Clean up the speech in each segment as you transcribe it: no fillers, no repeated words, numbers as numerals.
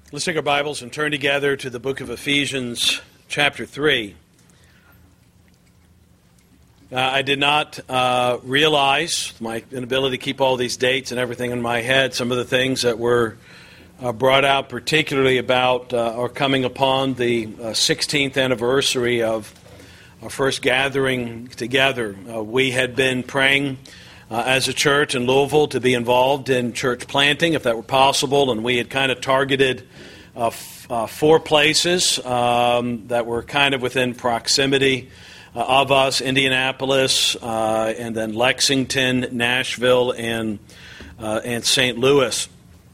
Let's take our Bibles and turn together to the book of Ephesians, chapter 3. I did not realize my inability to keep all these dates and everything in my head. Some of the things that were brought out, particularly about or coming upon the 16th anniversary of our first gathering together. We had been praying as a church in Louisville to be involved in church planting, if that were possible, and we had kind of targeted four places that were kind of within proximity of us: Indianapolis, and then Lexington, Nashville, and St. Louis.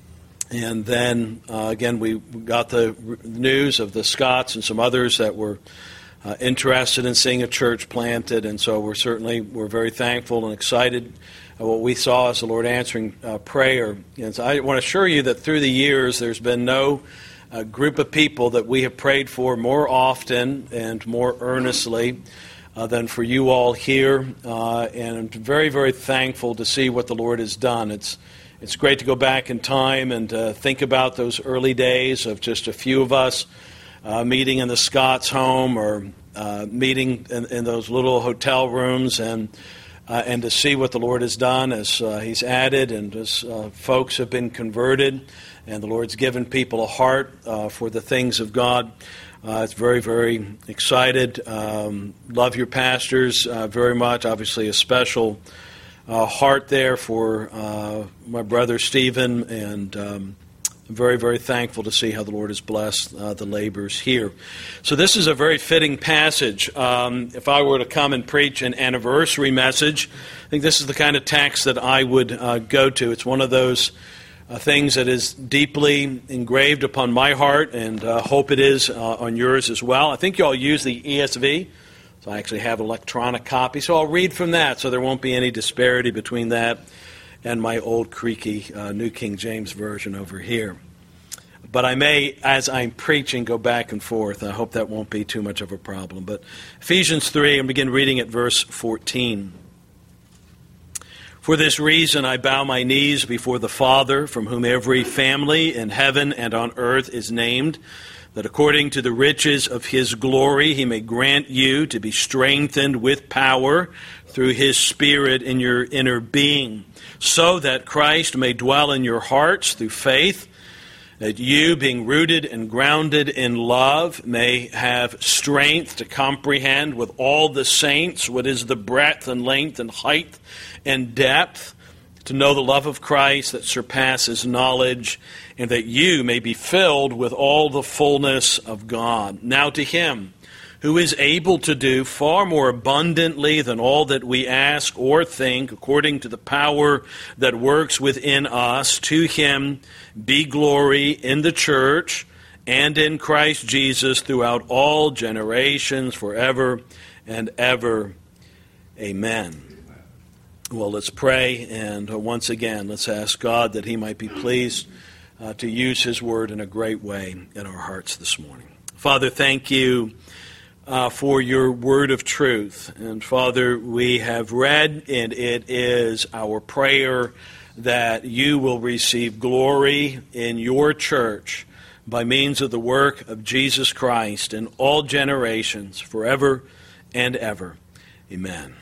And then, again, we got the news of the Scots and some others that were interested in seeing a church planted, and so we're very thankful and excited at what we saw as the Lord answering prayer. And so I want to assure you that through the years there's been no group of people that we have prayed for more often and more earnestly than for you all here, and I'm very, very thankful to see what the Lord has done. It's great to go back in time and think about those early days of just a few of us meeting in the Scots home or meeting in those little hotel rooms, and to see what the Lord has done as He's added and as folks have been converted, and the Lord's given people a heart for the things of God. It's very, very excited. Love your pastors very much. Obviously, a special heart there for my brother Stephen, and I'm very, very thankful to see how the Lord has blessed the labors here. So this is a very fitting passage. If I were to come and preach an anniversary message, I think this is the kind of text that I would go to. It's one of those things that is deeply engraved upon my heart, and hope it is on yours as well. I think you all use the ESV, so I actually have an electronic copy, so I'll read from that so there won't be any disparity between that and my old creaky New King James Version over here. But I may, as I'm preaching, go back and forth. I hope that won't be too much of a problem. But Ephesians 3, and begin reading at verse 14. For this reason I bow my knees before the Father, from whom every family in heaven and on earth is named, that according to the riches of His glory He may grant you to be strengthened with power through His Spirit in your inner being, so that Christ may dwell in your hearts through faith, that you, being rooted and grounded in love, may have strength to comprehend with all the saints what is the breadth and length and height and depth, to know the love of Christ that surpasses knowledge, and that you may be filled with all the fullness of God. Now to Him who is able to do far more abundantly than all that we ask or think, according to the power that works within us, to Him be glory in the church and in Christ Jesus throughout all generations, forever and ever. Amen. Well, let's pray, and once again, let's ask God that He might be pleased to use His word in a great way in our hearts this morning. Father, thank you for your word of truth. And Father, we have read, and it is our prayer that you will receive glory in your church by means of the work of Jesus Christ in all generations, forever and ever. Amen.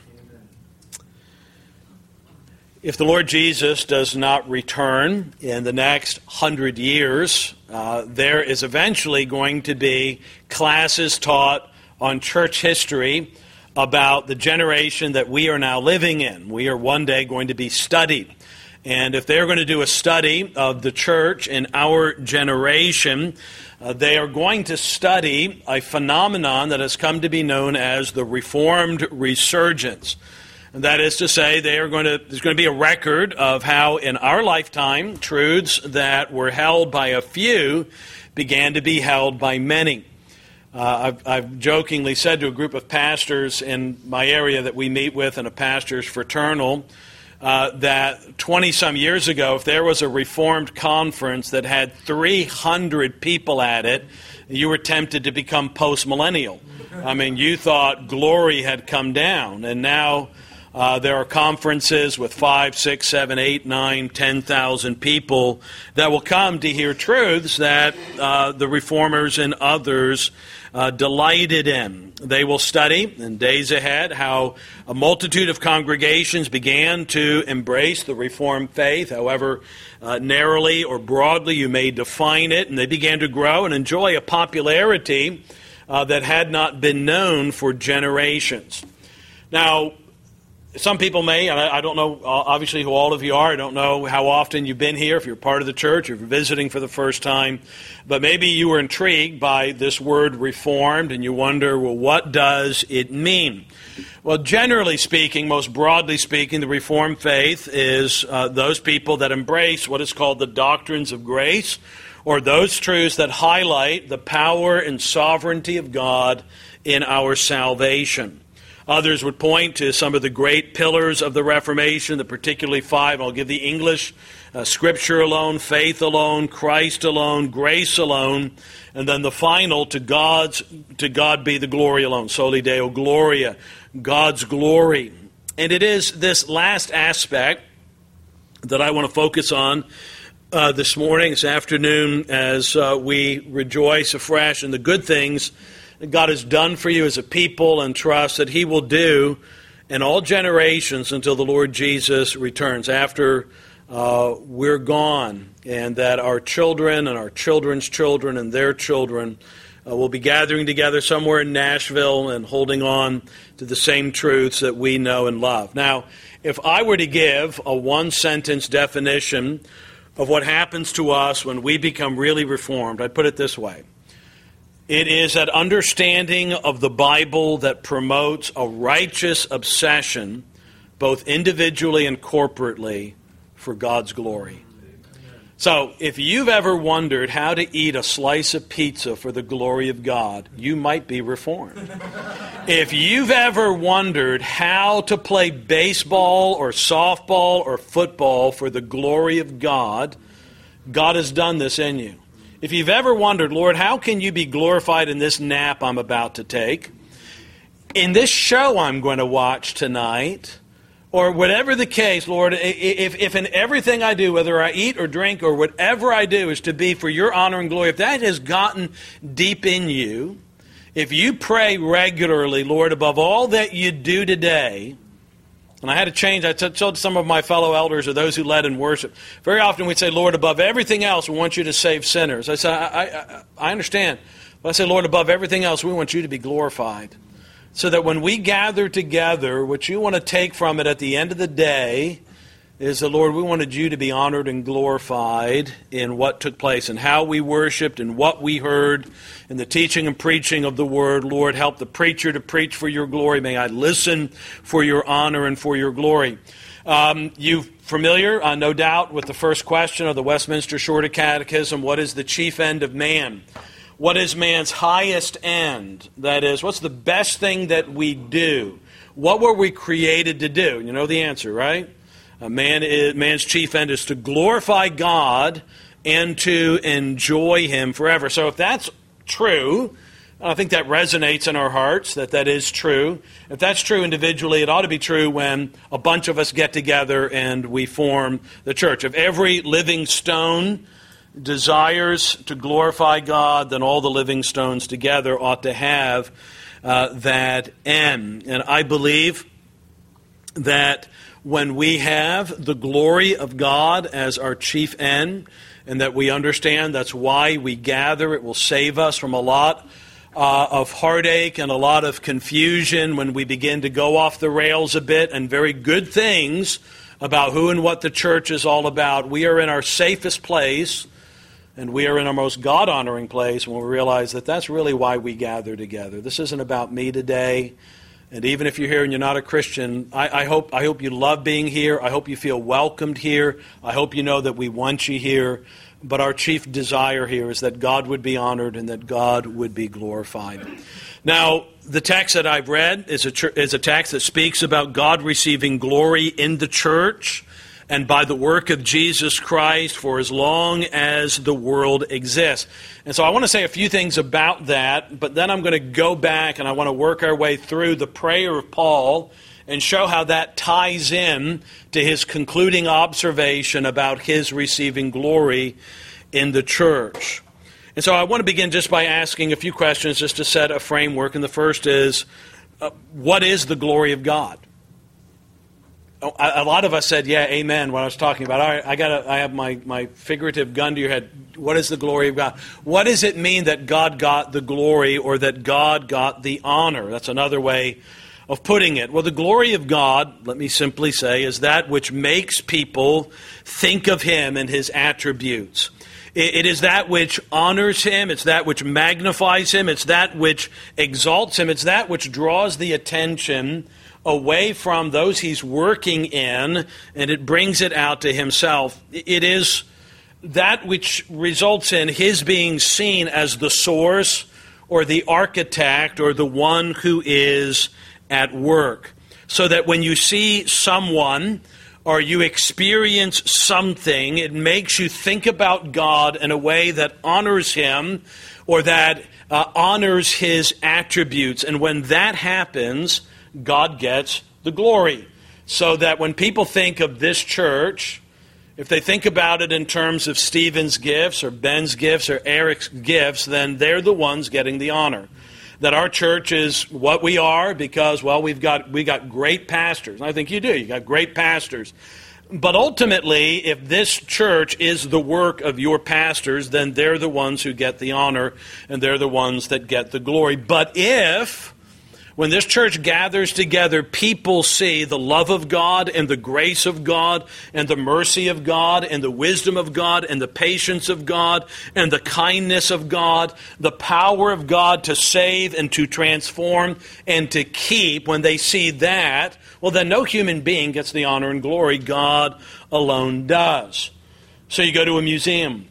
If the Lord Jesus does not return in the next 100 years, there is eventually going to be classes taught on church history about the generation that we are now living in. We are one day going to be studied. And if they're going to do a study of the church in our generation, they are going to study a phenomenon that has come to be known as the Reformed Resurgence. And that is to say, there's going to be a record of how in our lifetime truths that were held by a few began to be held by many. I've jokingly said to a group of pastors in my area that we meet with in a pastor's fraternal that 20-some years ago, if there was a Reformed conference that had 300 people at it, you were tempted to become post-millennial. I mean, you thought glory had come down, and now There are conferences with 5, 6, 7, 8, 9, 10,000 people that will come to hear truths that the reformers and others delighted in. They will study in days ahead how a multitude of congregations began to embrace the Reformed faith, however narrowly or broadly you may define it, and they began to grow and enjoy a popularity that had not been known for generations. Now, some people may, and I don't know obviously who all of you are, I don't know how often you've been here, if you're part of the church, if you're visiting for the first time, but maybe you were intrigued by this word reformed and you wonder, well, what does it mean? Well, generally speaking, most broadly speaking, the Reformed faith is those people that embrace what is called the doctrines of grace, or those truths that highlight the power and sovereignty of God in our salvation. Others would point to some of the great pillars of the Reformation, the particularly 5. I'll give the English: Scripture alone, faith alone, Christ alone, grace alone, and then the final, to God be the glory alone, Soli Deo Gloria, God's glory. And it is this last aspect that I want to focus on this morning, this afternoon, as we rejoice afresh in the good things that God has done for you as a people, and trust that He will do in all generations until the Lord Jesus returns, after we're gone, and that our children and our children's children and their children will be gathering together somewhere in Nashville and holding on to the same truths that we know and love. Now, if I were to give a one-sentence definition of what happens to us when we become really reformed, I'd put it this way. It is that understanding of the Bible that promotes a righteous obsession, both individually and corporately, for God's glory. So, if you've ever wondered how to eat a slice of pizza for the glory of God, you might be reformed. If you've ever wondered how to play baseball or softball or football for the glory of God, God has done this in you. If you've ever wondered, Lord, how can you be glorified in this nap I'm about to take, in this show I'm going to watch tonight, or whatever the case, Lord, if in everything I do, whether I eat or drink or whatever I do is to be for your honor and glory, if that has gotten deep in you, if you pray regularly, Lord, above all that you do today, and I had to change, I told some of my fellow elders or those who led in worship, very often we'd say, Lord, above everything else, we want you to save sinners. I said, I understand. But I say, Lord, above everything else, we want you to be glorified. So that when we gather together, what you want to take from it at the end of the day is that, Lord, we wanted you to be honored and glorified in what took place and how we worshiped and what we heard in the teaching and preaching of the Word. Lord, help the preacher to preach for your glory. May I listen for your honor and for your glory. You're familiar, no doubt, with the first question of the Westminster Shorter Catechism: what is the chief end of man? What is man's highest end? That is, what's the best thing that we do? What were we created to do? You know the answer, right? Man's chief end is to glorify God and to enjoy Him forever. So if that's true, I think that resonates in our hearts, that is true. If that's true individually, it ought to be true when a bunch of us get together and we form the church. If every living stone desires to glorify God, then all the living stones together ought to have that end. And I believe that when we have the glory of God as our chief end, and that we understand that's why we gather, it will save us from a lot of heartache and a lot of confusion when we begin to go off the rails a bit, and very good things about who and what the church is all about. We are in our safest place, and we are in our most God-honoring place when we realize that that's really why we gather together. This isn't about me today. And even if you're here and you're not a Christian, I hope you love being here. I hope you feel welcomed here. I hope you know that we want you here. But our chief desire here is that God would be honored and that God would be glorified. Now, the text that I've read is a text that speaks about God receiving glory in the church and by the work of Jesus Christ for as long as the world exists. And so I want to say a few things about that, but then I'm going to go back and I want to work our way through the prayer of Paul and show how that ties in to his concluding observation about his receiving glory in the church. And so I want to begin just by asking a few questions just to set a framework. And the first is, what is the glory of God? A lot of us said, yeah, amen, when I was talking about, all right, I have my figurative gun to your head. What is the glory of God? What does it mean that God got the glory or that God got the honor? That's another way of putting it. Well, the glory of God, let me simply say, is that which makes people think of Him and His attributes. It is that which honors Him. It's that which magnifies Him. It's that which exalts Him. It's that which draws the attention away from those He's working in, and it brings it out to Himself. It is that which results in His being seen as the source or the architect or the one who is at work. So that when you see someone or you experience something, it makes you think about God in a way that honors Him or that honors His attributes. And when that happens, God gets the glory. So that when people think of this church, if they think about it in terms of Stephen's gifts or Ben's gifts or Eric's gifts, then they're the ones getting the honor. That our church is what we are because, well, we got great pastors. And I think you do. You got great pastors. But ultimately, if this church is the work of your pastors, then they're the ones who get the honor and they're the ones that get the glory. But if when this church gathers together, people see the love of God and the grace of God and the mercy of God and the wisdom of God and the patience of God and the kindness of God, the power of God to save and to transform and to keep, when they see that, well, then no human being gets the honor and glory. God alone does. So you go to a museum,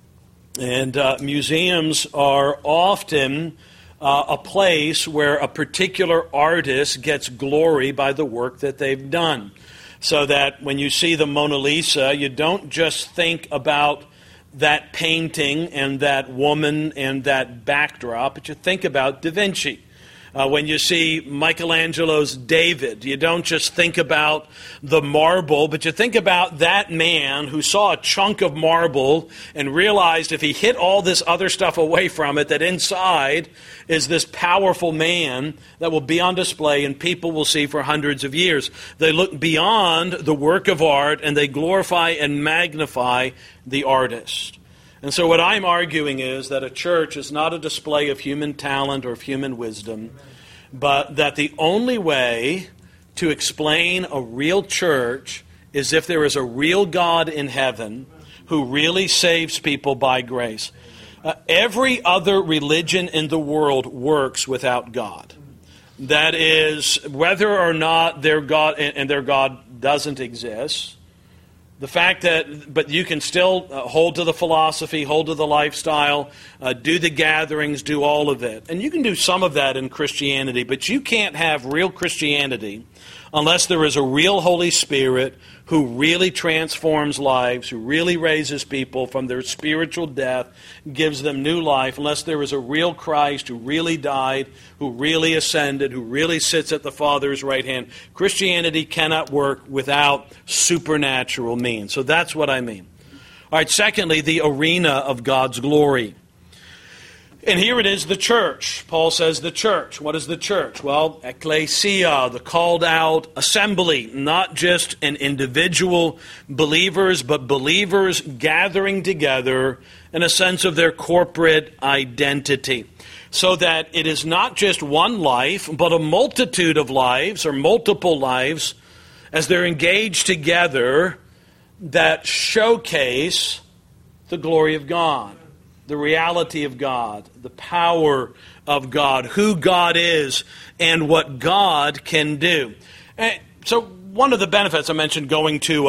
and museums are often a place where a particular artist gets glory by the work that they've done. So that when you see the Mona Lisa, you don't just think about that painting and that woman and that backdrop, but you think about Da Vinci. When you see Michelangelo's David, you don't just think about the marble, but you think about that man who saw a chunk of marble and realized if he hit all this other stuff away from it, that inside is this powerful man that will be on display and people will see for hundreds of years. They look beyond the work of art and they glorify and magnify the artist. And so what I'm arguing is that a church is not a display of human talent or of human wisdom, but that the only way to explain a real church is if there is a real God in heaven who really saves people by grace. Every other religion in the world works without God. That is, whether or not their God and their God doesn't exist, the fact that, but you can still hold to the philosophy, hold to the lifestyle, do the gatherings, do all of it. And you can do some of that in Christianity, but you can't have real Christianity unless there is a real Holy Spirit who really transforms lives, who really raises people from their spiritual death, gives them new life, unless there is a real Christ who really died, who really ascended, who really sits at the Father's right hand. Christianity cannot work without supernatural means. So that's what I mean. All right, secondly, the arena of God's glory. And here it is, the church. Paul says the church. What is the church? Well, ecclesia, the called out assembly, not just an individual believers, but believers gathering together in a sense of their corporate identity. So that it is not just one life, but a multitude of lives or multiple lives as they're engaged together that showcase the glory of God. The reality of God, the power of God, who God is, and what God can do. And so one of the benefits I mentioned going to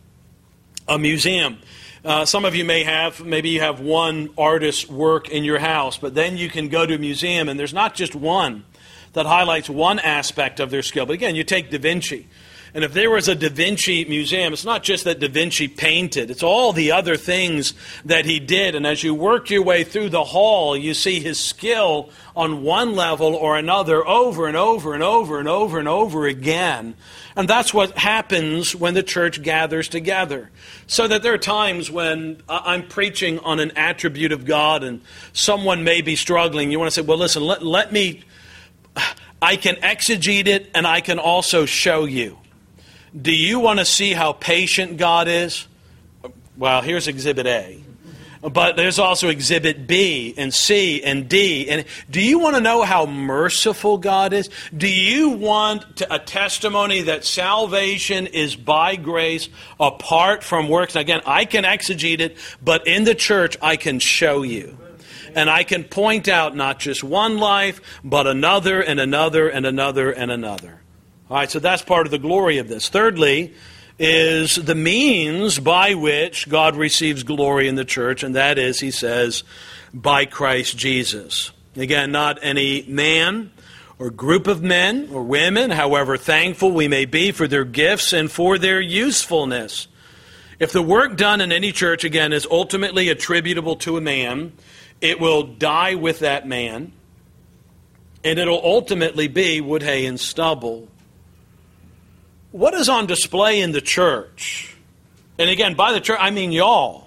a museum. Some of you maybe you have one artist's work in your house, but then you can go to a museum and there's not just one that highlights one aspect of their skill. But again, you take Da Vinci. And if there was a Da Vinci museum, it's not just that Da Vinci painted, it's all the other things that he did. And as you work your way through the hall, you see his skill on one level or another over and over and over and over and over again. And that's what happens when the church gathers together. So that there are times when I'm preaching on an attribute of God and someone may be struggling. You want to say, well, listen, let me, I can exegete it and I can also show you. Do you want to see how patient God is? Well, here's Exhibit A. But there's also Exhibit B and C and D. And do you want to know how merciful God is? Do you want a testimony that salvation is by grace apart from works? And again, I can exegete it, but in the church I can show you. And I can point out not just one life, but another and another and another and another. All right, so that's part of the glory of this. Thirdly, is the means by which God receives glory in the church, and that is, he says, by Christ Jesus. Again, not any man or group of men or women, however thankful we may be for their gifts and for their usefulness. If the work done in any church, again, is ultimately attributable to a man, it will die with that man, and it'll ultimately be wood, hay, and stubble. What is on display in the church? And again, by the church, I mean y'all.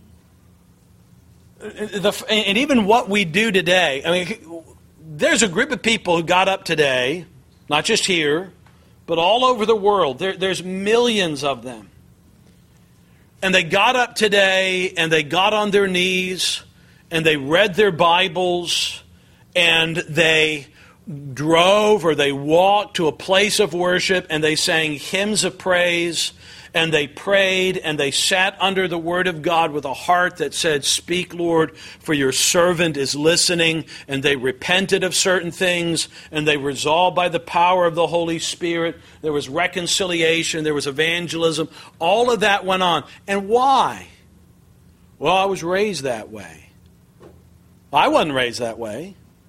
And even what we do today. I mean, there's a group of people who got up today, not just here, but all over the world. There's millions of them. And they got up today, and they got on their knees, and they read their Bibles, and they drove or they walked to a place of worship, and they sang hymns of praise, and they prayed, and they sat under the Word of God with a heart that said, "Speak, Lord, for your servant is listening." And they repented of certain things, and they resolved by the power of the Holy Spirit. There was reconciliation, there was evangelism. All of that went on. And why? Well, I was raised that way. I wasn't raised that way.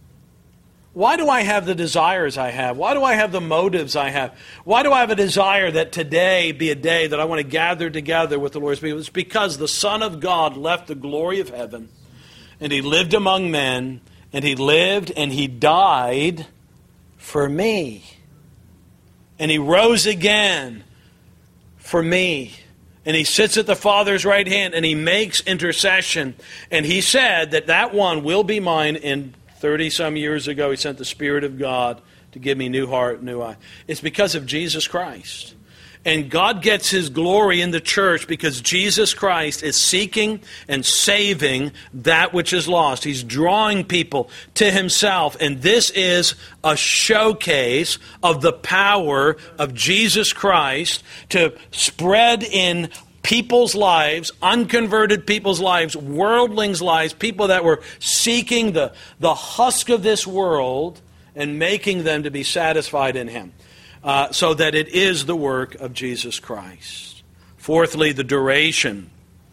Why do I have the desires I have? Why do I have the motives I have? Why do I have a desire that today be a day that I want to gather together with the Lord's people? It's because the Son of God left the glory of heaven, and He lived among men, and He lived and He died for me. And He rose again for me. And He sits at the Father's right hand, and He makes intercession. And He said that one will be mine. In 30-some years ago, He sent the Spirit of God to give me new heart, new eye. It's because of Jesus Christ. And God gets His glory in the church because Jesus Christ is seeking and saving that which is lost. He's drawing people to Himself. And this is a showcase of the power of Jesus Christ to spread in people's lives, unconverted people's lives, worldlings' lives, people that were seeking the husk of this world and making them to be satisfied in Him. So that it is the work of Jesus Christ. Fourthly, the duration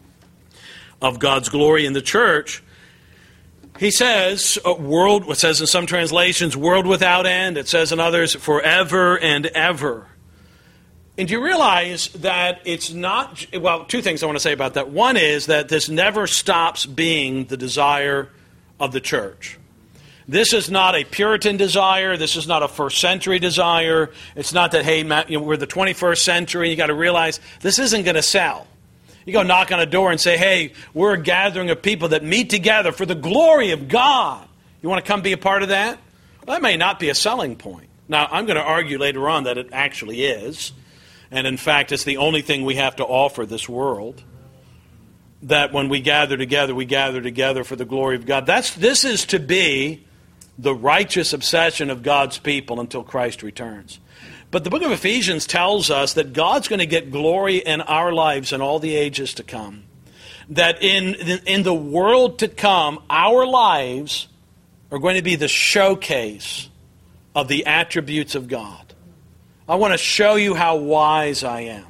of God's glory in the church. He says, it says in some translations, world without end. It says in others, forever and ever. And do you realize that it's not, well, two things I want to say about that. One is that this never stops being the desire of the church. This is not a Puritan desire. This is not a first century desire. It's not that, hey, we're the 21st century. You got to realize this isn't going to sell. You go knock on a door and say, hey, we're a gathering of people that meet together for the glory of God. You want to come be a part of that? Well, that may not be a selling point. Now, I'm going to argue later on that it actually is. And in fact, it's the only thing we have to offer this world. That when we gather together for the glory of God. This is to be the righteous obsession of God's people until Christ returns. But the book of Ephesians tells us that God's going to get glory in our lives in all the ages to come. That in the world to come, our lives are going to be the showcase of the attributes of God. I want to show you how wise I am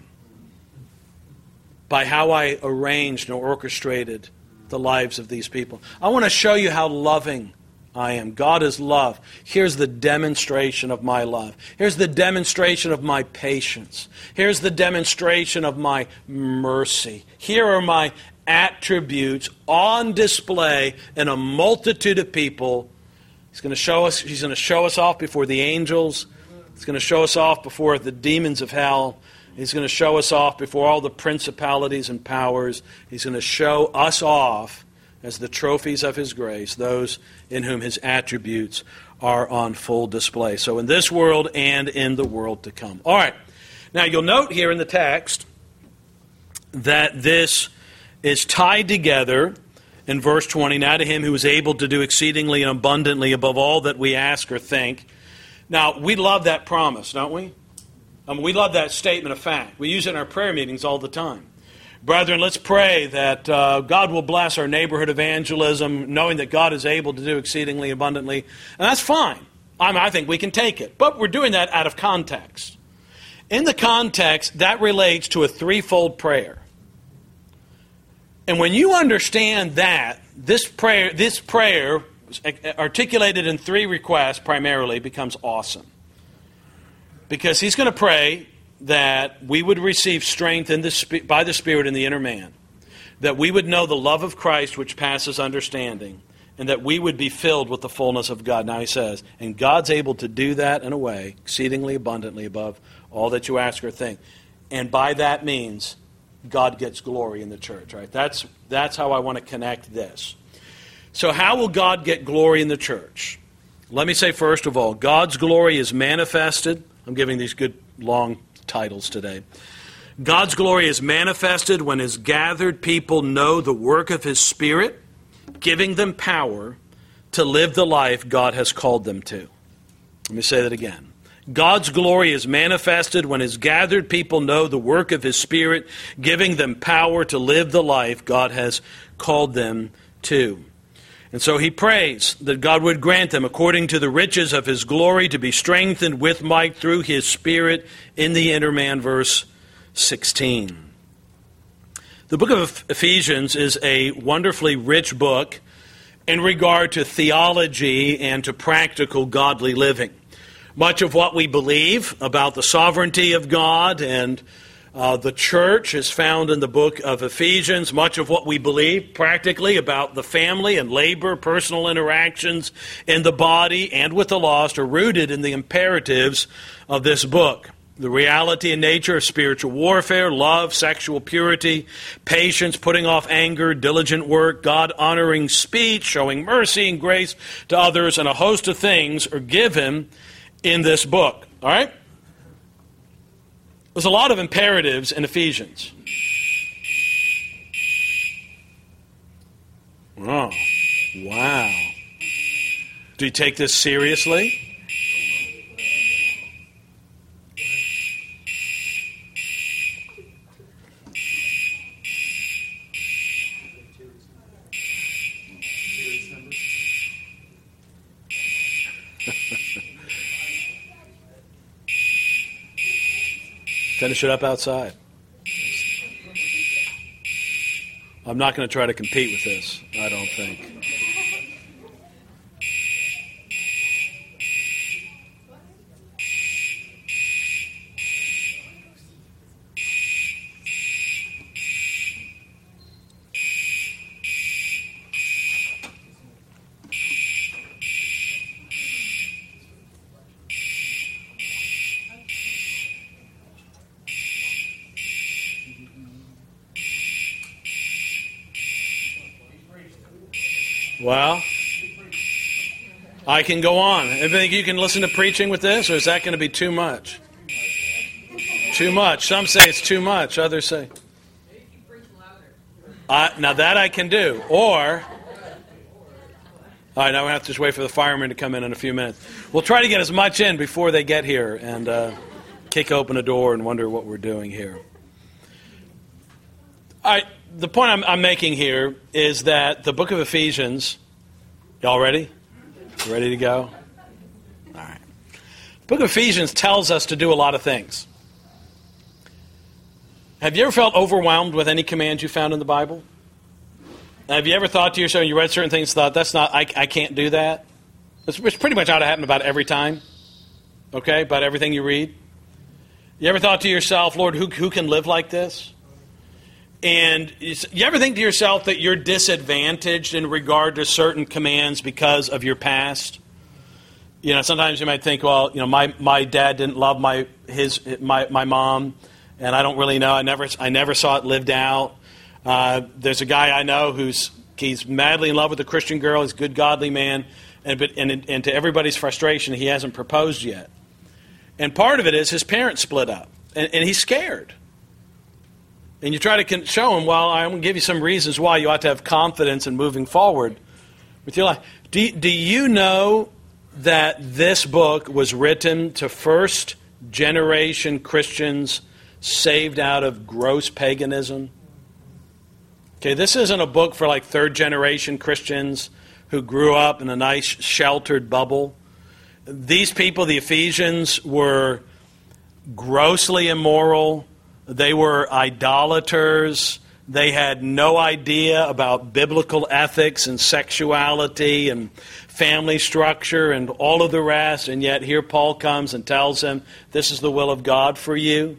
by how I arranged and orchestrated the lives of these people. I want to show you how loving I am. God is love. Here's the demonstration of my love. Here's the demonstration of my patience. Here's the demonstration of my mercy. Here are my attributes on display in a multitude of people. He's going to show us off before the angels. He's going to show us off before the demons of hell. He's going to show us off before all the principalities and powers. He's going to show us off as the trophies of His grace, those in whom His attributes are on full display. So in this world and in the world to come. All right. Now you'll note here in the text that this is tied together in verse 20. Now to Him who is able to do exceedingly and abundantly above all that we ask or think. Now we love that promise, don't we? We love that statement of fact. We use it in our prayer meetings all the time. Brethren, let's pray that God will bless our neighborhood evangelism, knowing that God is able to do exceedingly abundantly. And that's fine. I think we can take it. But we're doing that out of context. In the context, that relates to a threefold prayer. And when you understand that, this prayer articulated in three requests primarily becomes awesome. Because he's going to pray that we would receive strength by the Spirit in the inner man, that we would know the love of Christ which passes understanding, and that we would be filled with the fullness of God. Now he says, and God's able to do that in a way exceedingly abundantly above all that you ask or think. And by that means, God gets glory in the church. Right? That's how I want to connect this. So how will God get glory in the church? Let me say first of all, God's glory is manifested. I'm giving these good long titles today. God's glory is manifested when His gathered people know the work of His Spirit, giving them power to live the life God has called them to. Let me say that again. God's glory is manifested when His gathered people know the work of His Spirit, giving them power to live the life God has called them to. And so he prays that God would grant them, according to the riches of His glory, to be strengthened with might through His Spirit in the inner man, verse 16. The book of Ephesians is a wonderfully rich book in regard to theology and to practical godly living. Much of what we believe about the sovereignty of God and the church is found in the book of Ephesians. Much of what we believe practically about the family and labor, personal interactions in the body and with the lost are rooted in the imperatives of this book. The reality and nature of spiritual warfare, love, sexual purity, patience, putting off anger, diligent work, God-honoring speech, showing mercy and grace to others, and a host of things are given in this book. All right? There's a lot of imperatives in Ephesians. Oh, wow. Do you take this seriously? Finish it up outside. I'm not going to try to compete with this, I don't think. Well, I can go on. I think you can listen to preaching with this, or is that going to be too much? Too much. Some say it's too much. Others say. Now that I can do. Or, all right, now we have to just wait for the firemen to come in a few minutes. We'll try to get as much in before they get here and kick open a door and wonder what we're doing here. All right. The point I'm making here is that the book of Ephesians, y'all ready? Ready to go? All right. The book of Ephesians tells us to do a lot of things. Have you ever felt overwhelmed with any commands you found in the Bible? Have you ever thought to yourself, when you read certain things, thought, I can't do that? It's pretty much ought to happen about every time. Okay, about everything you read. You ever thought to yourself, Lord, who can live like this? And you ever think to yourself that you're disadvantaged in regard to certain commands because of your past? You know, sometimes you might think, well, you know, my dad didn't love my mom, and I don't really know. I never saw it lived out. There's a guy I know he's madly in love with a Christian girl. He's a good, godly man, and to everybody's frustration, he hasn't proposed yet. And part of it is his parents split up, and he's scared. And you try to show him, well, I'm going to give you some reasons why you ought to have confidence in moving forward with your life. Do you know that this book was written to first-generation Christians saved out of gross paganism? Okay, this isn't a book for like third-generation Christians who grew up in a nice sheltered bubble. These people, the Ephesians, were grossly immoral. They were idolaters. They had no idea about biblical ethics and sexuality and family structure and all of the rest. And yet here Paul comes and tells them, this is the will of God for you.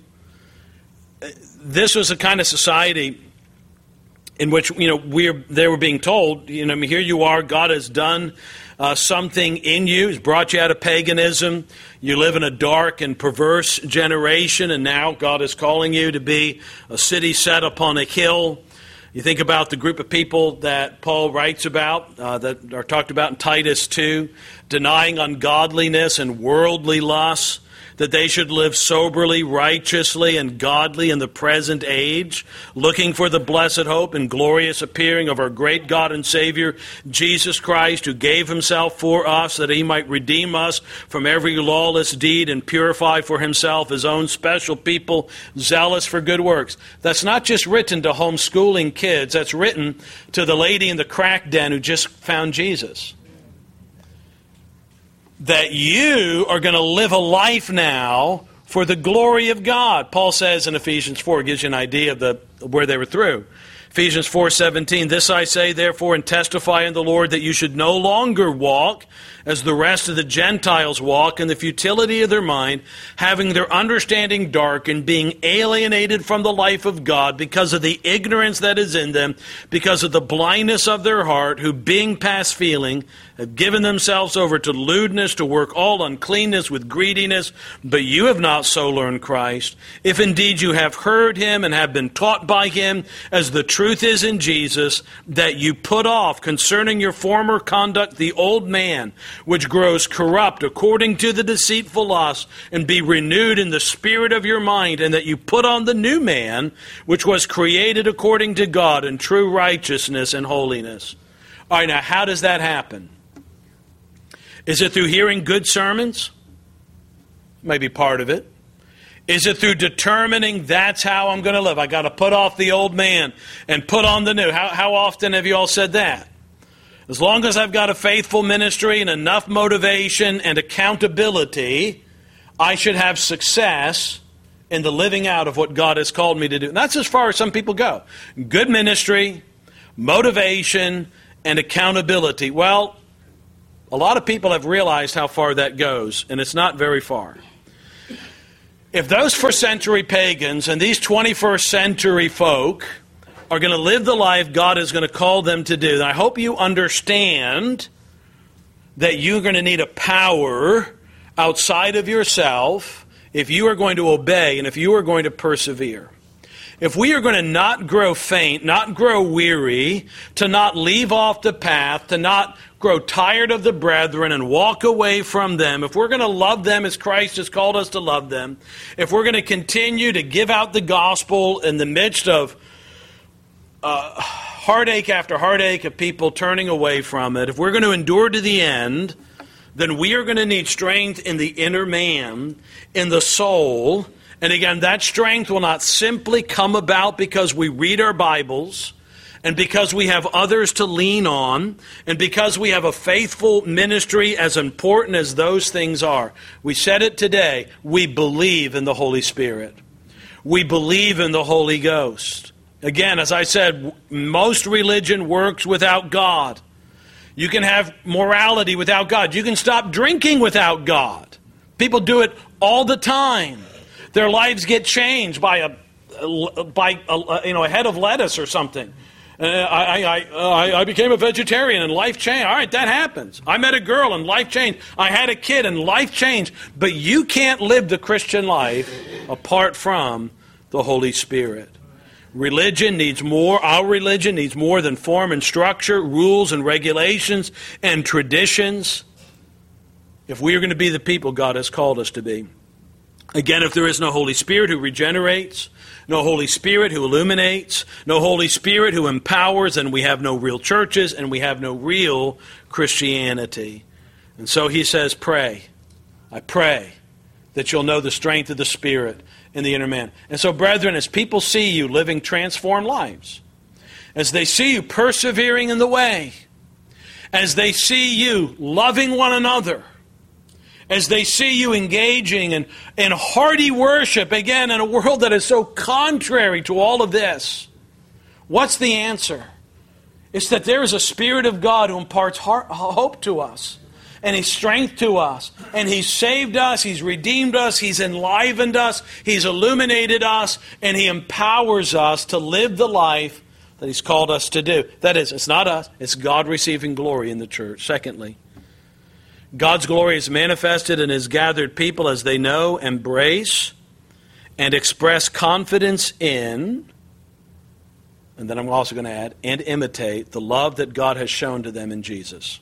This was a kind of society in which, you know, they were being told, you know, here you are, God has done something in you. He's brought you out of paganism. You live in a dark and perverse generation, and now God is calling you to be a city set upon a hill. You think about the group of people that Paul writes about, that are talked about in Titus 2, denying ungodliness and worldly lusts, that they should live soberly, righteously, and godly in the present age, looking for the blessed hope and glorious appearing of our great God and Savior, Jesus Christ, who gave himself for us that he might redeem us from every lawless deed and purify for himself his own special people, zealous for good works. That's not just written to homeschooling kids. That's written to the lady in the crack den who just found Jesus. That you are going to live a life now for the glory of God. Paul says in Ephesians 4, gives you an idea of where they were through. Ephesians 4:17, this I say therefore and testify in the Lord that you should no longer walk as the rest of the Gentiles walk in the futility of their mind, having their understanding darkened, being alienated from the life of God because of the ignorance that is in them, because of the blindness of their heart, who being past feeling, have given themselves over to lewdness, to work all uncleanness with greediness. But you have not so learned Christ. If indeed you have heard him and have been taught by him, as the truth is in Jesus, that you put off concerning your former conduct the old man, which grows corrupt according to the deceitful lust, and be renewed in the spirit of your mind, and that you put on the new man, which was created according to God in true righteousness and holiness. All right, now how does that happen? Is it through hearing good sermons? Maybe part of it. Is it through determining that's how I'm going to live? I got to put off the old man and put on the new. How often have you all said that? As long as I've got a faithful ministry and enough motivation and accountability, I should have success in the living out of what God has called me to do. And that's as far as some people go. Good ministry, motivation, and accountability. Well, a lot of people have realized how far that goes, and it's not very far. If those first century pagans and these 21st century folk are going to live the life God is going to call them to do, then I hope you understand that you're going to need a power outside of yourself if you are going to obey and if you are going to persevere. If we are going to not grow faint, not grow weary, to not leave off the path, to not grow tired of the brethren and walk away from them, if we're going to love them as Christ has called us to love them, if we're going to continue to give out the gospel in the midst of heartache after heartache of people turning away from it, if we're going to endure to the end, then we are going to need strength in the inner man, in the soul. And again, that strength will not simply come about because we read our Bibles and because we have others to lean on and because we have a faithful ministry, as important as those things are. We said it today, we believe in the Holy Spirit. We believe in the Holy Ghost. Again, as I said, most religion works without God. You can have morality without God. You can stop drinking without God. People do it all the time. Their lives get changed by a head of lettuce or something. I became a vegetarian and life changed. All right, that happens. I met a girl and life changed. I had a kid and life changed. But you can't live the Christian life apart from the Holy Spirit. Religion needs more. Our religion needs more than form and structure, rules and regulations and traditions, if we are going to be the people God has called us to be. Again, if there is no Holy Spirit who regenerates, no Holy Spirit who illuminates, no Holy Spirit who empowers, then we have no real churches and we have no real Christianity. And so he says, pray. I pray that you'll know the strength of the Spirit in the inner man. And so, brethren, as people see you living transformed lives, as they see you persevering in the way, as they see you loving one another, as they see you engaging in hearty worship, again, in a world that is so contrary to all of this, what's the answer? It's that there is a Spirit of God who imparts hope to us, and He's strength to us, and He's saved us, He's redeemed us, He's enlivened us, He's illuminated us, and He empowers us to live the life that He's called us to do. That is, it's not us, it's God receiving glory in the church. Secondly, God's glory is manifested in His gathered people as they know, embrace, and express confidence in, and then I'm also going to add, and imitate the love that God has shown to them in Jesus.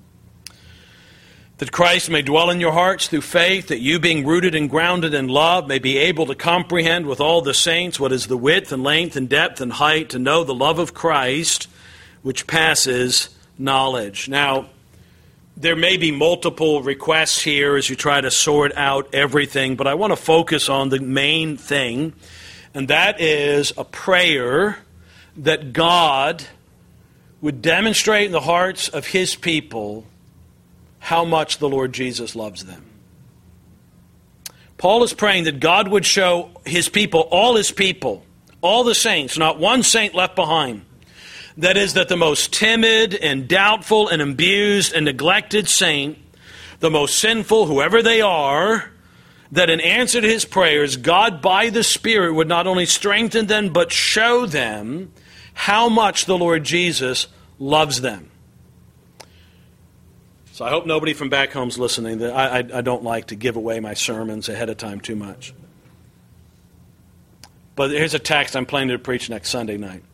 That Christ may dwell in your hearts through faith, that you, being rooted and grounded in love, may be able to comprehend with all the saints what is the width and length and depth and height, to know the love of Christ, which passes knowledge. Now, there may be multiple requests here as you try to sort out everything, but I want to focus on the main thing, and that is a prayer that God would demonstrate in the hearts of His people how much the Lord Jesus loves them. Paul is praying that God would show His people, all the saints, not one saint left behind. That is, that the most timid and doubtful and abused and neglected saint, the most sinful, whoever they are, that in answer to His prayers, God by the Spirit would not only strengthen them, but show them how much the Lord Jesus loves them. So I hope nobody from back home is listening. I don't like to give away my sermons ahead of time too much. But here's a text I'm planning to preach next Sunday night.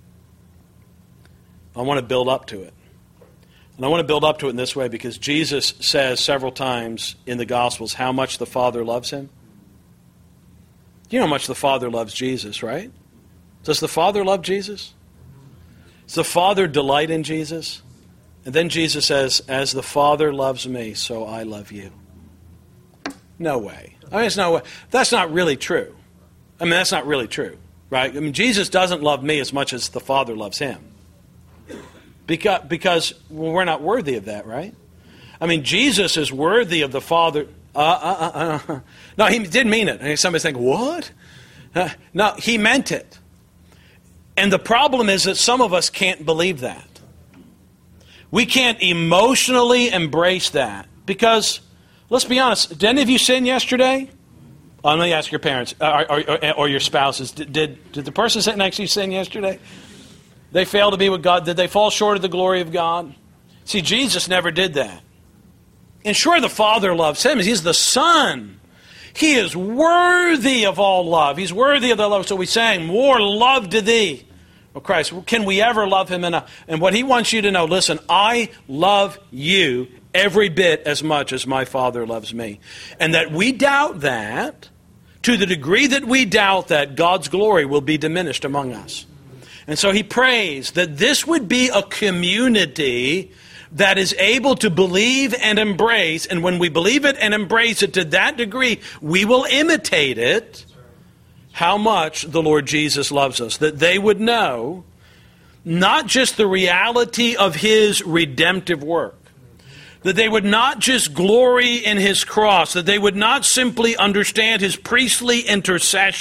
I want to build up to it. And I want to build up to it in this way because Jesus says several times in the Gospels how much the Father loves Him. You know how much the Father loves Jesus, right? Does the Father love Jesus? Does the Father delight in Jesus? And then Jesus says, as the Father loves me, so I love you. No way. I mean, it's no way. That's not really true. I mean, that's not really true, right? I mean, Jesus doesn't love me as much as the Father loves Him. Because we're not worthy of that, right? I mean, Jesus is worthy of the Father. No, He didn't mean it. And somebody's thinking, what? No, He meant it. And the problem is that some of us can't believe that. We can't emotionally embrace that. Because, let's be honest, did any of you sin yesterday? Let me ask your parents or your spouses. Did the person sitting next to you sin yesterday? They failed to be with God. Did they fall short of the glory of God? See, Jesus never did that. And sure, the Father loves Him. He's the Son. He is worthy of all love. He's worthy of the love. So we sang, more love to Thee, O Christ. Can we ever love Him enough? And what He wants you to know, listen, I love you every bit as much as my Father loves me. And that we doubt that, to the degree that we doubt that, God's glory will be diminished among us. And so he prays that this would be a community that is able to believe and embrace. And when we believe it and embrace it to that degree, we will imitate it, how much the Lord Jesus loves us. That they would know not just the reality of His redemptive work. That they would not just glory in His cross. That they would not simply understand His priestly intercession.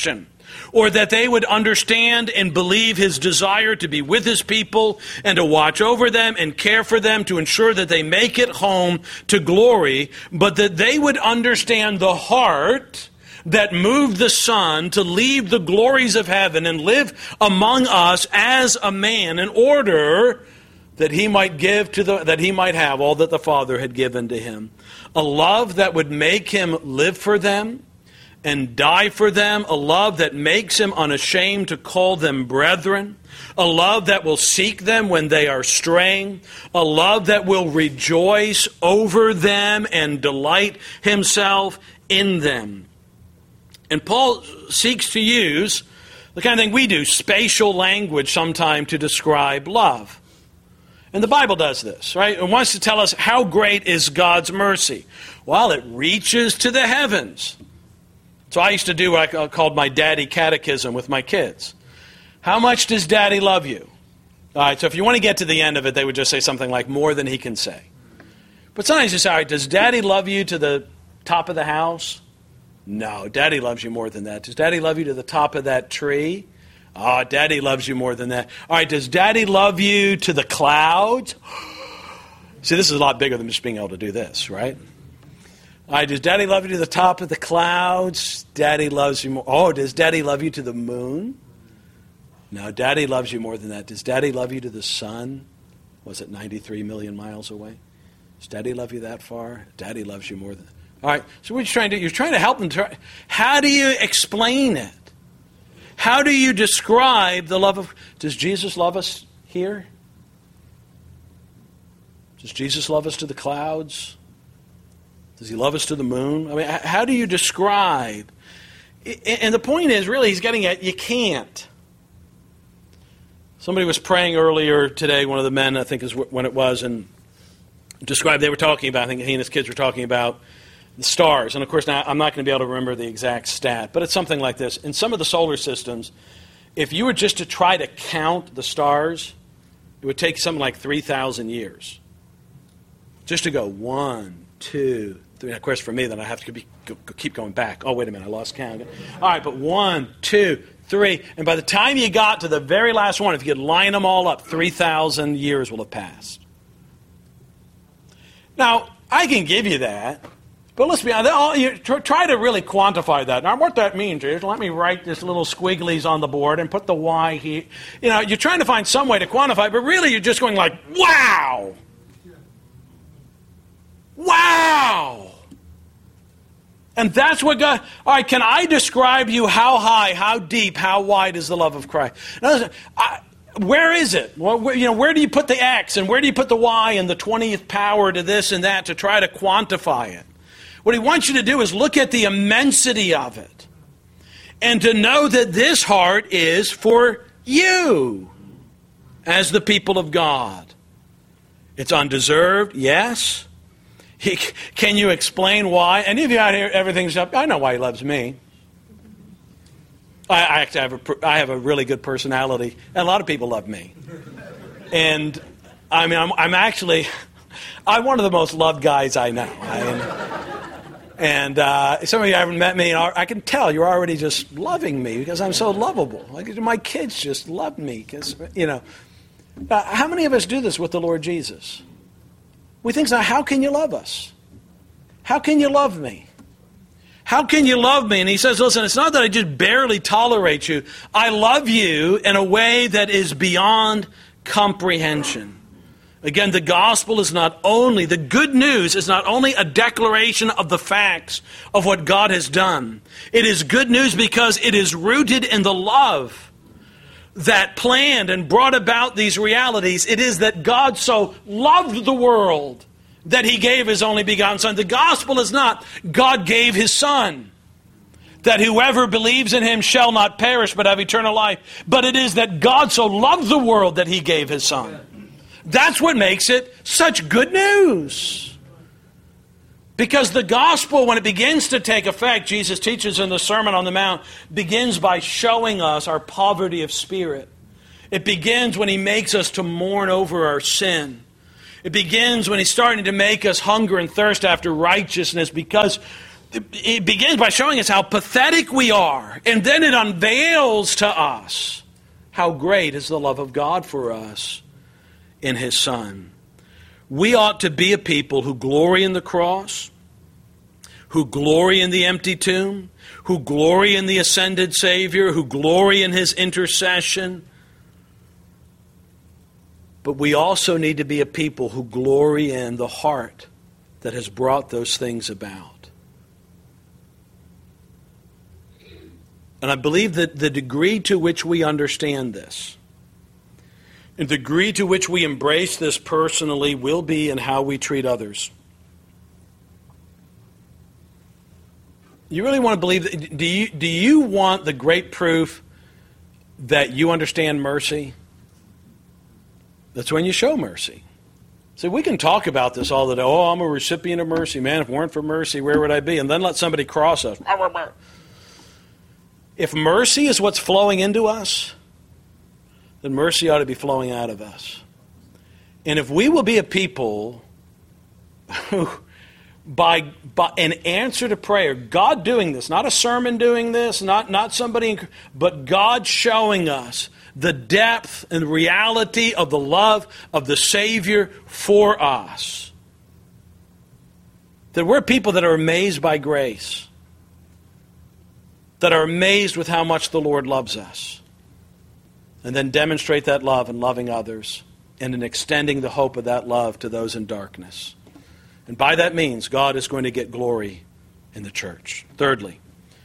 or that they would understand and believe his desire to be with his people and to watch over them and care for them to ensure that they make it home to glory, but that they would understand the heart that moved the Son to leave the glories of heaven and live among us as a man in order that he might have all that the Father had given to him. A love that would make him live for them and die for them. A love that makes him unashamed to call them brethren. A love that will seek them when they are straying. A love that will rejoice over them and delight himself in them. And Paul seeks to use the kind of thing we do, spatial language sometime to describe love. And the Bible does this, right? It wants to tell us how great is God's mercy. Well, it reaches to the heavens. So I used to do what I called my daddy catechism with my kids. How much does daddy love you? All right, so if you want to get to the end of it, they would just say something like, more than he can say. But sometimes you say, all right, does daddy love you to the top of the house? No, daddy loves you more than that. Does daddy love you to the top of that tree? Oh, daddy loves you more than that. All right, does daddy love you to the clouds? See, this is a lot bigger than just being able to do this, right? All right, does daddy love you to the top of the clouds? Daddy loves you more. Oh, does daddy love you to the moon? No, daddy loves you more than that. Does daddy love you to the sun? Was it 93 million miles away? Does daddy love you that far? Daddy loves you more than that. All right, so what are you trying to do? You're trying to help them. How do you explain it? How do you describe the love of... Does Jesus love us here? Does Jesus love us to the clouds? Does he love us to the moon? I mean, how do you describe? And the point is, really, he's getting at, you can't. Somebody was praying earlier today, one of the men, I think is when it was, and described, they were talking about, I think he and his kids were talking about the stars. And of course, now I'm not going to be able to remember the exact stat, but it's something like this. In some of the solar systems, if you were just to try to count the stars, it would take something like 3,000 years. Just to go 1, 2, 3. And of course, for me, then I have to keep going back. Oh, wait a minute, I lost count. All right, but 1, 2, 3. And by the time you got to the very last one, if you could line them all up, 3,000 years will have passed. Now, I can give you that. But let's be honest, you try to really quantify that. Now, what that means is, let me write this little squigglies on the board and put the Y here. You know, you're trying to find some way to quantify, but really you're just going like, wow! Wow! And that's what God... All right, can I describe you how high, how deep, how wide is the love of Christ? Now, listen, where is it? Well, where do you put the X and where do you put the Y and the 20th power to this and that to try to quantify it? What he wants you to do is look at the immensity of it and to know that this heart is for you as the people of God. It's undeserved, yes. Can you explain why? Any of you out here, everything's up. I know why he loves me. I actually have a really good personality, and a lot of people love me. And I mean, I'm one of the most loved guys I know. And some of you haven't met me, and I can tell you're already just loving me because I'm so lovable. Like my kids just love me because, how many of us do this with the Lord Jesus? We think, how can you love us? How can you love me? How can you love me? And he says, listen, it's not that I just barely tolerate you. I love you in a way that is beyond comprehension. Again, the gospel is not only, the good news is not only a declaration of the facts of what God has done. It is good news because it is rooted in the love that planned and brought about these realities. It is that God so loved the world that he gave his only begotten Son. The gospel is not God gave his Son, that whoever believes in him shall not perish but have eternal life. But it is that God so loved the world that he gave his Son. That's what makes it such good news. Because the gospel, when it begins to take effect, Jesus teaches in the Sermon on the Mount, begins by showing us our poverty of spirit. It begins when he makes us to mourn over our sin. It begins when he's starting to make us hunger and thirst after righteousness because it begins by showing us how pathetic we are. And then it unveils to us how great is the love of God for us in His Son. We ought to be a people who glory in the cross, who glory in the empty tomb, who glory in the ascended Savior, who glory in His intercession. But we also need to be a people who glory in the heart that has brought those things about. And I believe that the degree to which we understand this, and the degree to which we embrace this personally, will be in how we treat others. You really want to believe that? Do you want the great proof that you understand mercy? That's when you show mercy. So we can talk about this all the day. Oh, I'm a recipient of mercy. Man, if it weren't for mercy, where would I be? And then let somebody cross us. If mercy is what's flowing into us, then mercy ought to be flowing out of us. And if we will be a people who, by an answer to prayer, God doing this, not a sermon doing this, not somebody, but God showing us the depth and reality of the love of the Savior for us. That we're people that are amazed by grace. That are amazed with how much the Lord loves us. And then demonstrate that love in loving others and in extending the hope of that love to those in darkness. And by that means, God is going to get glory in the church. Thirdly,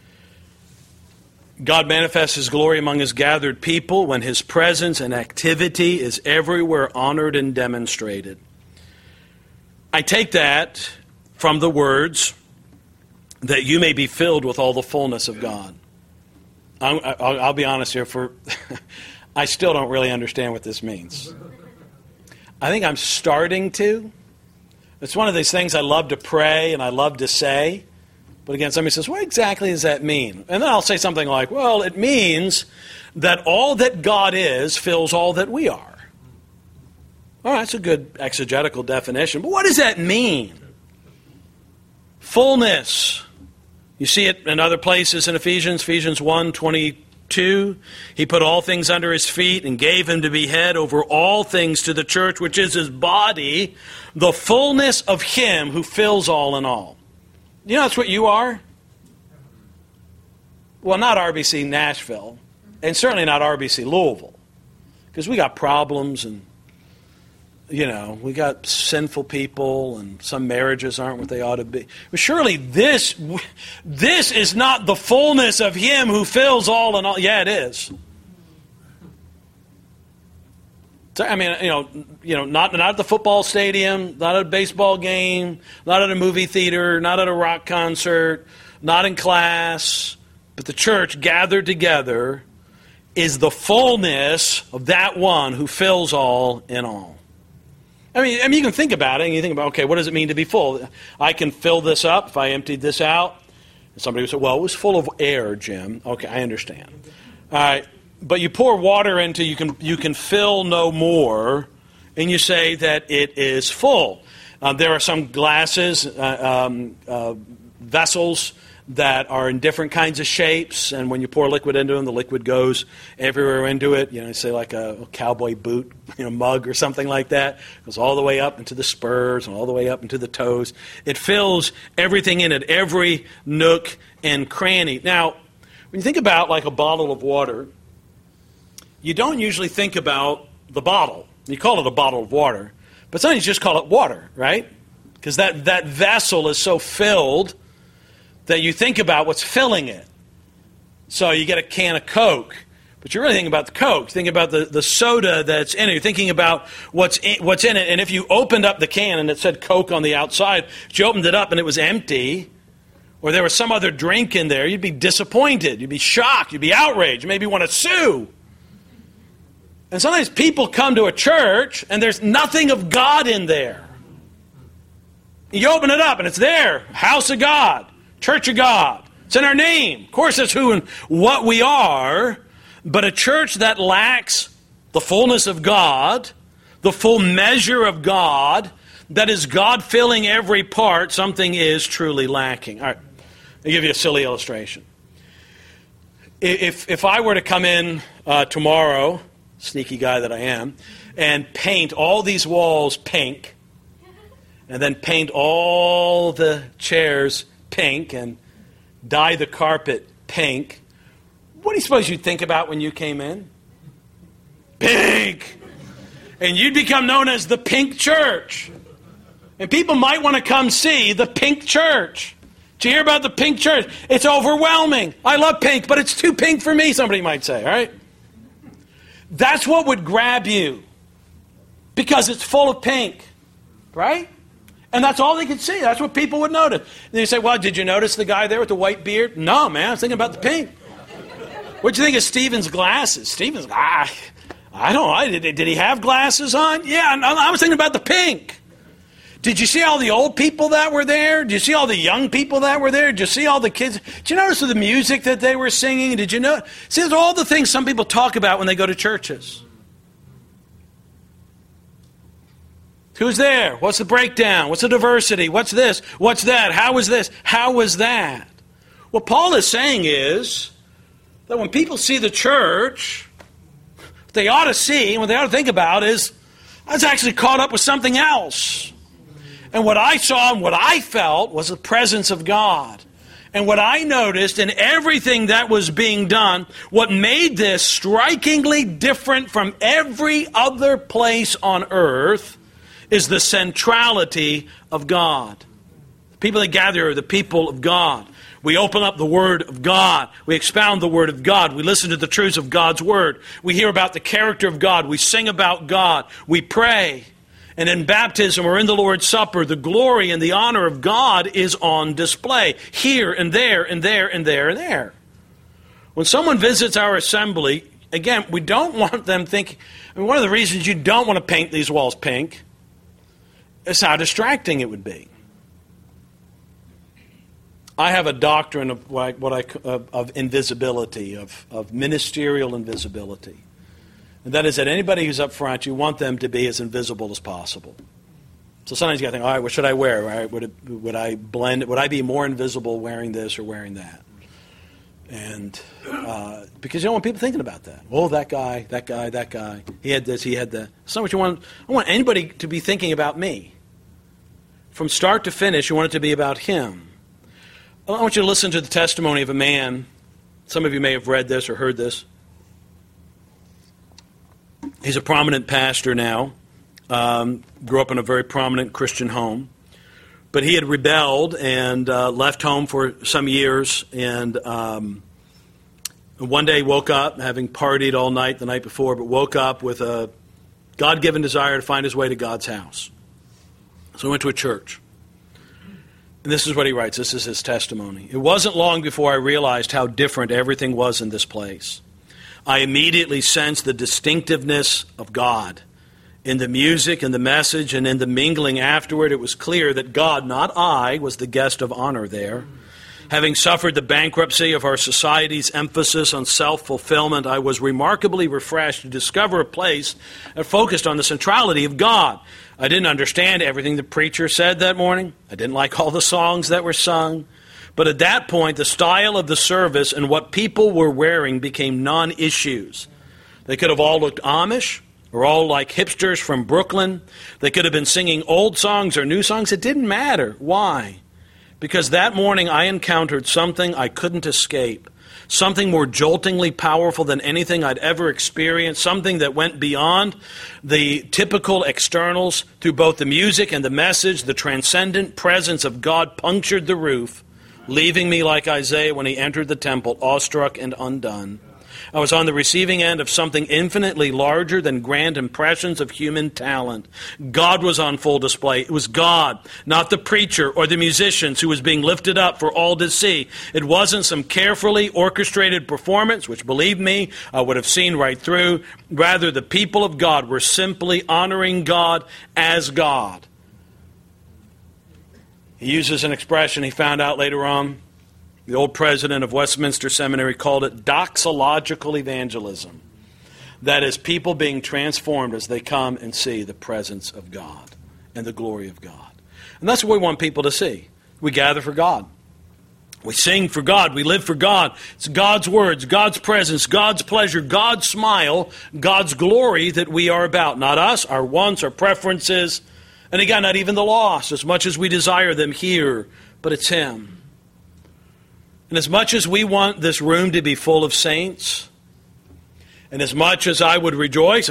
God manifests His glory among His gathered people when His presence and activity is everywhere honored and demonstrated. I take that from the words, that you may be filled with all the fullness of God. I'll be honest here, I still don't really understand what this means. I think I'm starting to. It's one of these things I love to pray and I love to say. But again, somebody says, what exactly does that mean? And then I'll say something like, well, it means that all that God is fills all that we are. Well, that's a good exegetical definition. But what does that mean? Fullness. You see it in other places in Ephesians 1:22. He put all things under His feet and gave Him to be head over all things to the church, which is His body, the fullness of Him who fills all in all. You know that's what you are? Well, not RBC Nashville, and certainly not RBC Louisville, because we got problems and, we got sinful people and some marriages aren't what they ought to be. But surely this is not the fullness of Him who fills all in all. Yeah, it is. I mean, not at the football stadium, not at a baseball game, not at a movie theater, not at a rock concert, not in class, but the church gathered together is the fullness of that one who fills all in all. I mean, you can think about it, and you think about, okay, what does it mean to be full? I can fill this up if I emptied this out. And somebody would say, well, it was full of air, Jim. Okay, I understand. All right. But you pour water into, you can fill no more, and you say that it is full. There are some glasses, vessels that are in different kinds of shapes, and when you pour liquid into them, the liquid goes everywhere into it. Say like a cowboy boot, mug or something like that. It goes all the way up into the spurs and all the way up into the toes. It fills everything in it, every nook and cranny. Now, when you think about like a bottle of water, you don't usually think about the bottle. You call it a bottle of water. But sometimes you just call it water, right? Because that vessel is so filled that you think about what's filling it. So you get a can of Coke, but you're really thinking about the Coke. You think about the soda that's in it. You're thinking about what's in it. And if you opened up the can and it said Coke on the outside, if you opened it up and it was empty, or there was some other drink in there, you'd be disappointed. You'd be shocked. You'd be outraged. Maybe want to sue. And sometimes people come to a church and there's nothing of God in there. You open it up and it's there. House of God. Church of God. It's in our name. Of course, it's who and what we are. But a church that lacks the fullness of God, the full measure of God, that is God filling every part, something is truly lacking. All right. I'll give you a silly illustration. If I were to come in tomorrow, sneaky guy that I am, and paint all these walls pink, and then paint all the chairs pink, and dye the carpet pink, what do you suppose you'd think about when you came in? Pink! And you'd become known as the Pink Church. And people might want to come see the Pink Church. Did you hear about the Pink Church? It's overwhelming. I love pink, but it's too pink for me, somebody might say, all right? That's what would grab you. Because it's full of pink, right? And that's all they could see. That's what people would notice. And you say, well, did you notice the guy there with the white beard? No, man, I was thinking about the pink. What'd you think of Stephen's glasses? Stephen's, I don't know. Did he have glasses on? Yeah, I was thinking about the pink. Did you see all the old people that were there? Did you see all the young people that were there? Did you see all the kids? Did you notice the music that they were singing? Did you know? See, there's all the things some people talk about when they go to churches. Who's there? What's the breakdown? What's the diversity? What's this? What's that? How was this? How was that? What Paul is saying is that when people see the church, what they ought to see, and what they ought to think about is, I was actually caught up with something else. And what I saw and what I felt was the presence of God. And what I noticed in everything that was being done, what made this strikingly different from every other place on earth is the centrality of God. The people that gather are the people of God. We open up the Word of God. We expound the Word of God. We listen to the truths of God's Word. We hear about the character of God. We sing about God. We pray. And in baptism or in the Lord's Supper, the glory and the honor of God is on display. Here and there and there and there and there. When someone visits our assembly, again, we don't want them thinking... one of the reasons you don't want to paint these walls pink is how distracting it would be. I have a doctrine of of invisibility, of ministerial invisibility. And that is that anybody who's up front, you want them to be as invisible as possible. So sometimes you got to think, all right, what should I wear? All right, would I blend? Would I be more invisible wearing this or wearing that? And because you don't want people thinking about that. Oh, that guy. He had this, he had that. That's not what you want. I want anybody to be thinking about me. From start to finish, you want it to be about him. I want you to listen to the testimony of a man. Some of you may have read this or heard this. He's a prominent pastor now. Grew up in a very prominent Christian home. But he had rebelled and left home for some years. And one day woke up, having partied all night the night before, but woke up with a God-given desire to find his way to God's house. So he went to a church. And this is what he writes. This is his testimony. It wasn't long before I realized how different everything was in this place. I immediately sensed the distinctiveness of God. In the music and the message and in the mingling afterward, it was clear that God, not I, was the guest of honor there. Having suffered the bankruptcy of our society's emphasis on self-fulfillment, I was remarkably refreshed to discover a place that focused on the centrality of God. I didn't understand everything the preacher said that morning. I didn't like all the songs that were sung. But at that point, the style of the service and what people were wearing became non-issues. They could have all looked Amish or all like hipsters from Brooklyn. They could have been singing old songs or new songs. It didn't matter. Why? Because that morning I encountered something I couldn't escape. Something more joltingly powerful than anything I'd ever experienced. Something that went beyond the typical externals. Through both the music and the message, the transcendent presence of God punctured the roof, leaving me like Isaiah when he entered the temple, awestruck and undone. I was on the receiving end of something infinitely larger than grand impressions of human talent. God was on full display. It was God, not the preacher or the musicians, who was being lifted up for all to see. It wasn't some carefully orchestrated performance, which, believe me, I would have seen right through. Rather, the people of God were simply honoring God as God. He uses an expression he found out later on. The old president of Westminster Seminary called it doxological evangelism. That is, people being transformed as they come and see the presence of God and the glory of God. And that's what we want people to see. We gather for God. We sing for God. We live for God. It's God's words, God's presence, God's pleasure, God's smile, God's glory that we are about. Not us, our wants, our preferences, and again, not even the lost, as much as we desire them here, but it's Him. And as much as we want this room to be full of saints, and as much as I would rejoice,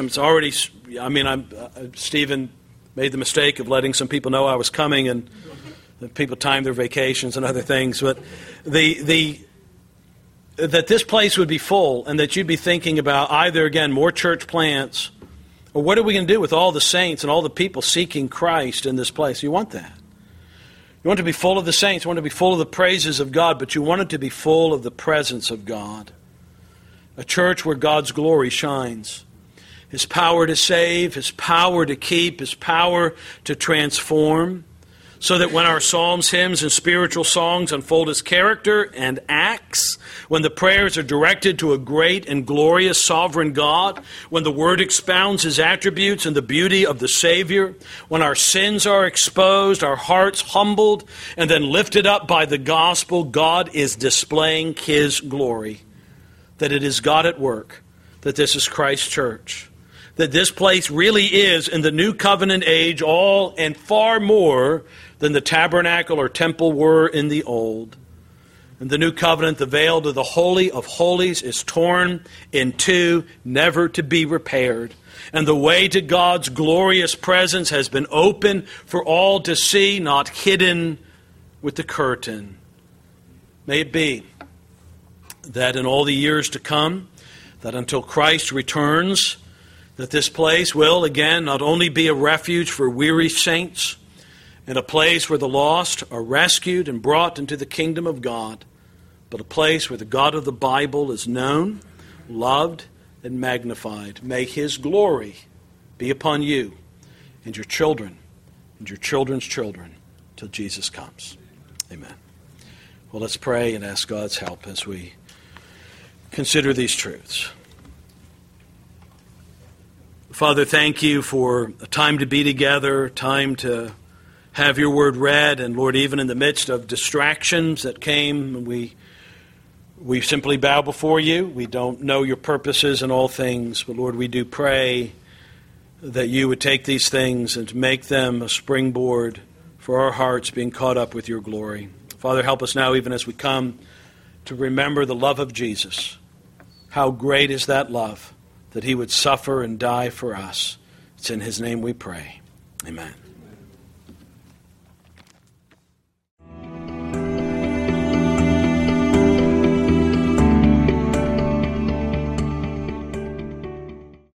Stephen made the mistake of letting some people know I was coming, and people time their vacations and other things, but that this place would be full, and that you'd be thinking about either, again, more church plants, or what are we going to do with all the saints and all the people seeking Christ in this place? You want that. You want to be full of the saints, you want to be full of the praises of God, but you want it to be full of the presence of God. A church where God's glory shines. His power to save, His power to keep, His power to transform, so that when our psalms, hymns, and spiritual songs unfold His character and acts, when the prayers are directed to a great and glorious sovereign God, when the Word expounds His attributes and the beauty of the Savior, when our sins are exposed, our hearts humbled, and then lifted up by the gospel, God is displaying His glory. That it is God at work, that this is Christ's church, that this place really is, in the new covenant age, all and far more than the tabernacle or temple were in the old. In the new covenant, the veil to the Holy of Holies is torn in two, never to be repaired. And the way to God's glorious presence has been open for all to see, not hidden with the curtain. May it be that in all the years to come, that until Christ returns, that this place will, again, not only be a refuge for weary saints, and a place where the lost are rescued and brought into the kingdom of God, but a place where the God of the Bible is known, loved, and magnified. May His glory be upon you and your children and your children's children till Jesus comes. Amen. Well, let's pray and ask God's help as we consider these truths. Father, thank You for a time to be together, time to have Your Word read, and Lord, even in the midst of distractions that came, we simply bow before You. We don't know Your purposes in all things, but Lord, we do pray that You would take these things and make them a springboard for our hearts being caught up with Your glory. Father, help us now, even as we come, to remember the love of Jesus. How great is that love, that He would suffer and die for us. It's in His name we pray. Amen.